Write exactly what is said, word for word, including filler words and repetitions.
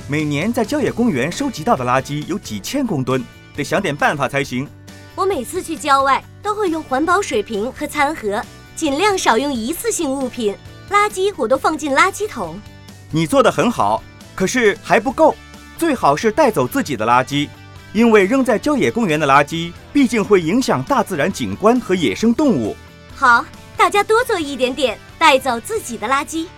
每年在郊野公园收集到的垃圾有几千公吨，得想点办法才行。 我每次去郊外都会用环保水瓶和餐盒，尽量少用一次性物品，垃圾我都放进垃圾桶。 你做得很好，可是还不够，最好是带走自己的垃圾，因为扔在郊野公园的垃圾毕竟会影响大自然景观和野生动物。 好，大家多做一点点，带走自己的垃圾。